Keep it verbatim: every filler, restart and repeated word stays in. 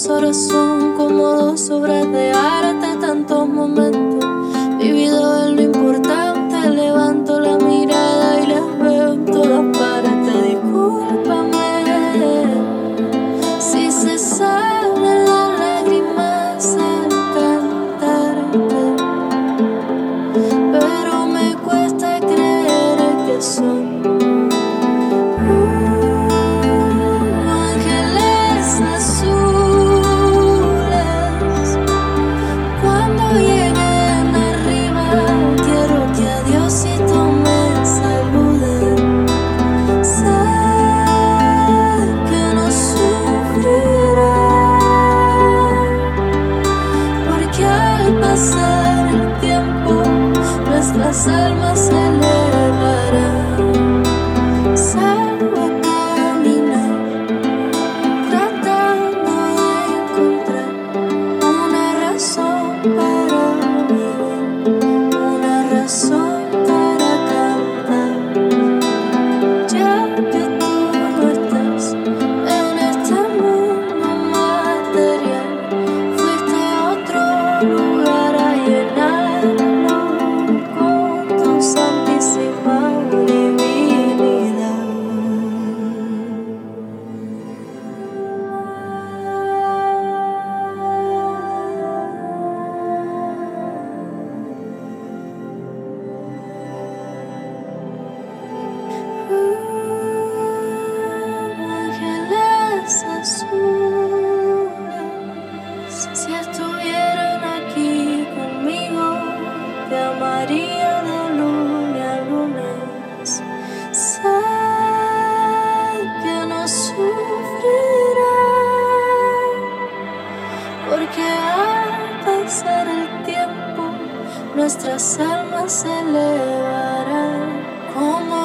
Las horas son como dos obras de arte, tantos momentos vividos en lo importante. Levanto la mirada y las veo en todas partes. Discúlpame si se salen las lágrimas al cantarte, pero me cuesta creer que son las almas se elevarán. Salgo a caminar, tratando de encontrar una razón para vivir, una razón para cantar. Ya que tú no estás en este mundo material, fuiste a otro lugar a llenar santísima divinidad. Ángeles azules, si estuvieran aquí conmigo, te amaría de lunes a lunes. Sé que no sufrirán, porque al pasar el tiempo nuestras almas se elevarán como